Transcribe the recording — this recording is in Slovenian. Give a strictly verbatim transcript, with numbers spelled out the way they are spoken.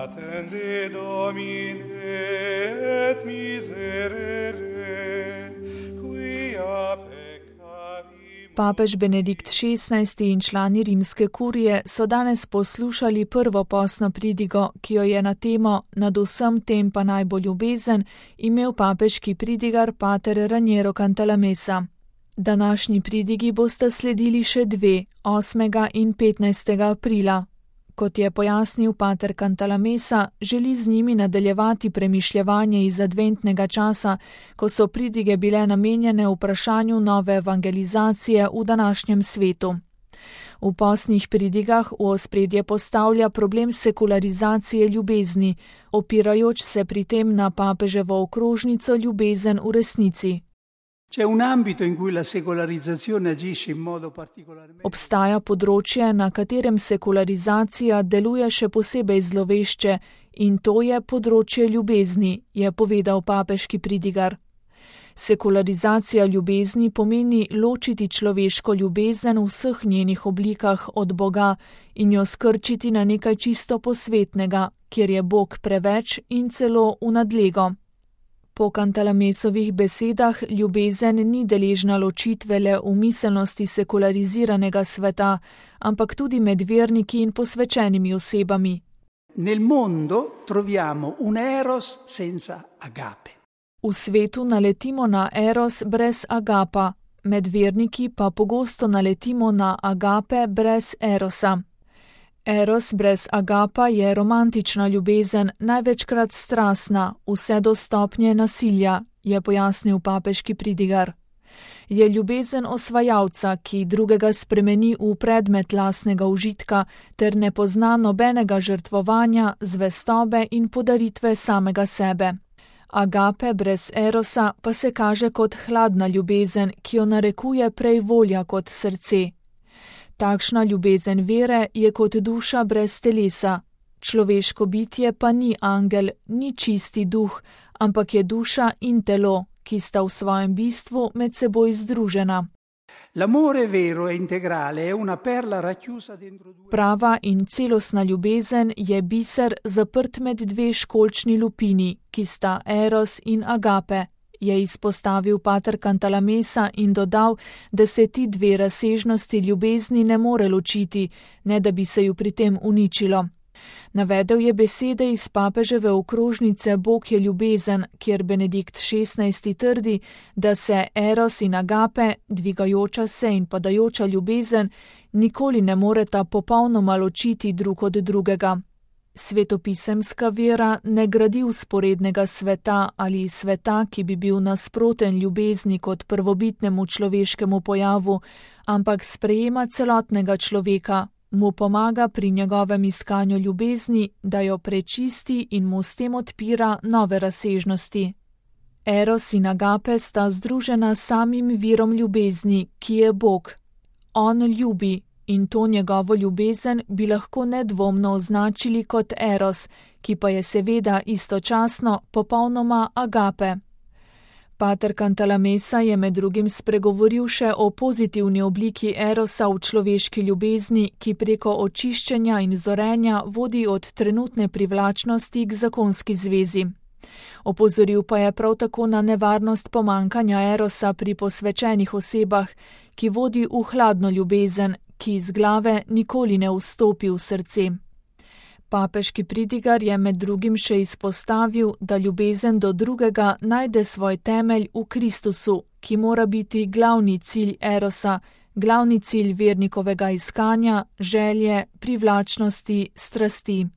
Attende Domine et miserere, quia peccavimus. Papež Benedikt šestnajsti in člani rimske kurije so danes poslušali prvo postno pridigo, ki jo je na temo Nad vsem tem pa naj bo ljubezen imel papeški pridigar pater Raniero Cantalamessa. Današnji pridigi bosta sledili še dve, osmega in petnajstega aprila. Kot je pojasnil pater Cantalamessa, želi z njimi nadaljevati premišljevanje iz adventnega časa, ko so pridige bile namenjene vprašanju nove evangelizacije v današnjem svetu. V postnih pridigah v ospredje postavlja problem sekularizacije ljubezni, opirajoč se pri tem na papeževo okrožnico Ljubezen v resnici. C'è un ambito in cui la secolarizzazione agisce in modo particolarmente. Obstaja področje, na katerem sekularizacija deluje še posebej zlovešče, in to je področje ljubezni, je povedal papeški pridigar. Sekularizacija ljubezni pomeni ločiti človeško ljubezen v vseh njenih oblikah od Boga in jo skrčiti na nekaj čisto posvetnega, kjer je Bog preveč in celo v nadlego. Po Cantalamessovih besedah ljubezen ni deležna ločitve le v miselnosti sekulariziranega sveta, ampak tudi med verniki in posvečenimi osebami. Nel mondo troviamo un eros senza agape. V svetu naletimo na eros brez agapa, med verniki pa pogosto naletimo na agape brez erosa. Eros brez agapa je romantična ljubezen, največkrat strastna, vse do stopnje nasilja, je pojasnil papeški pridigar. Je ljubezen osvajalca, ki drugega spremeni v predmet lastnega užitka ter ne pozna nobenega žrtvovanja, zvestobe in podaritve samega sebe. Agape brez erosa pa se kaže kot hladna ljubezen, ki jo narekuje prej volja kot srce. Takšna ljubezen vere je kot duša brez telesa. Človeško bitje pa ni angel, ni čisti duh, ampak je duša in telo, ki sta v svojem bistvu med seboj združena. L'amore vero e integrale è una perla racchiusa dentro due. Prava in celostna ljubezen je biser zaprt med dve školjčni lupini, ki sta eros in agape, je izpostavil pater Cantalamessa in dodal, da se ti dve razsežnosti ljubezni ne more ločiti, ne da bi se ju pri tem uničilo. Navedel je besede iz papeževe okrožnice Bog je ljubezen, kjer Benedikt šestnajsti trdi, da se eros in agape, dvigajoča se in padajoča ljubezen, nikoli ne moreta popolnoma ločiti drug od drugega. Svetopisemska vera ne gradi vzporednega sveta ali sveta, ki bi bil nasproten ljubezni kot prvobitnemu človeškemu pojavu, ampak sprejema celotnega človeka, mu pomaga pri njegovem iskanju ljubezni, da jo prečisti in mu s tem odpira nove razsežnosti. Eros in agape sta združena s samim virom ljubezni, ki je Bog. On ljubi. In to njegovo ljubezen bi lahko nedvomno označili kot eros, ki pa je seveda istočasno popolnoma agape. Pater Cantalamessa je med drugim spregovoril še o pozitivni obliki erosa v človeški ljubezni, ki preko očiščenja in zorenja vodi od trenutne privlačnosti k zakonski zvezi. Opozoril pa je prav tako na nevarnost pomankanja erosa pri posvečenih osebah, ki vodi v hladno ljubezen, ki iz glave nikoli ne vstopi v srce. Papeški pridigar je med drugim še izpostavil, da ljubezen do drugega najde svoj temelj v Kristusu, ki mora biti glavni cilj erosa, glavni cilj vernikovega iskanja, želje, privlačnosti, strasti.